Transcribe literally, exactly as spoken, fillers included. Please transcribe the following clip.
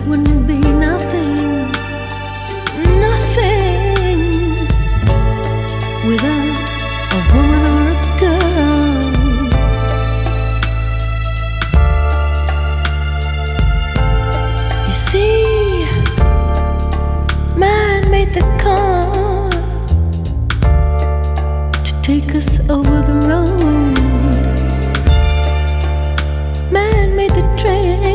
wouldn't be nothing, nothing without a woman or a girl. You see, man made the car to take us over the road. Man made the train